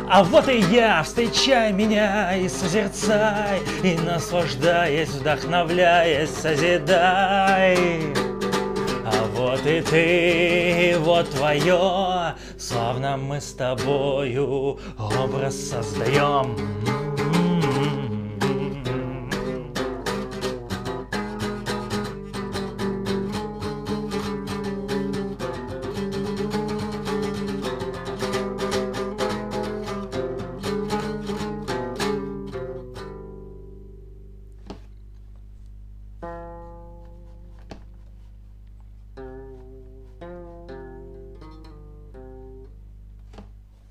А вот и я, встречай меня и созерцай, и наслаждаясь, вдохновляясь, созидай. А вот и ты, вот твое, словно мы с тобою образ создаем.